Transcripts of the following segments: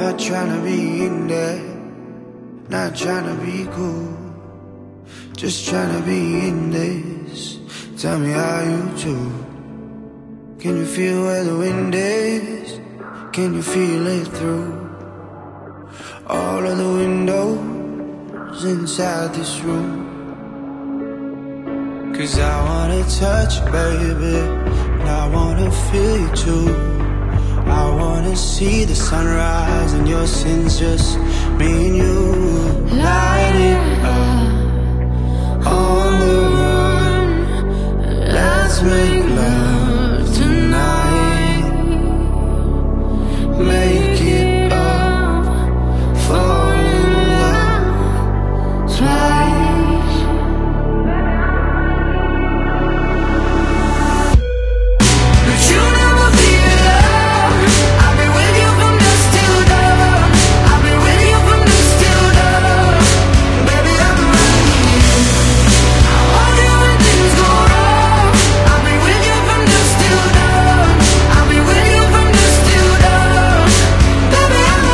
Not tryna be in there, not tryna be cool, just tryna be in this. Tell me how you do. Can you feel where the wind is? Can you feel it through all of the windows inside this room? 'Cause I wanna touch you, baby, and I wanna feel you too. I wanna see the sunrise and your sins, just me and you. Light it up on the run. Let's make love tonight. Make it up, fall in love twice. But you never feel love. I've been with you from dusk till dawn. I've been with you from dusk till dawn. Baby, I'm ready. I want you when things go wrong. I've been with you from dusk till dawn. I've been with you from dusk till dawn. Baby, I'm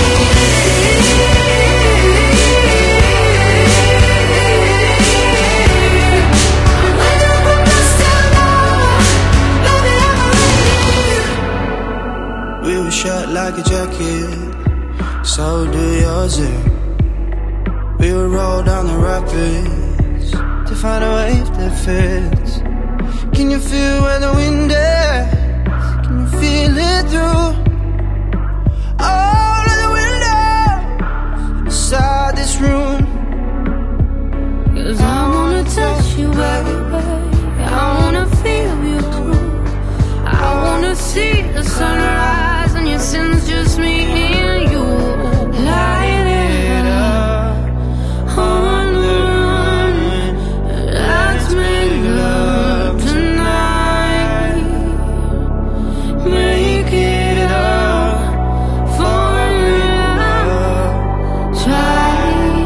we were shut like a jacket, so do yours. We would roll down the rapids to find a wave that fits. Can you feel where the wind is? Can you feel it through all of the windows inside this room? 'Cause I wanna touch you, baby. I wanna feel you too. I wanna see the sunrise and your sins, just me and you. Light it up on the run. Let's make love tonight. Make it up, fall in love twice.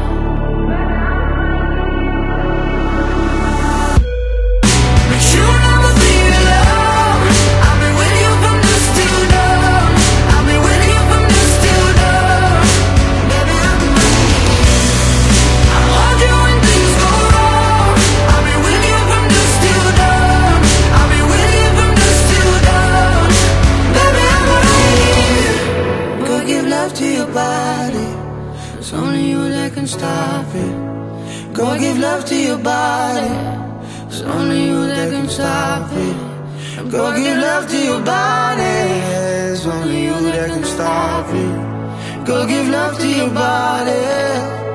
But you never feel love. I've been with you from dusk till dawn. I've been with you from dusk till dawn. Baby, I'm ready. I want you when things go wrong. I've been with you from dusk till dawn. I've been with you from dusk till dawn. Baby, I'm ready. Go give love to your body. It's only you that can stop it. Go give love to your body. It's only you that can stop it. Go give love to your body. It's only you that can stop it. Go give love to your body.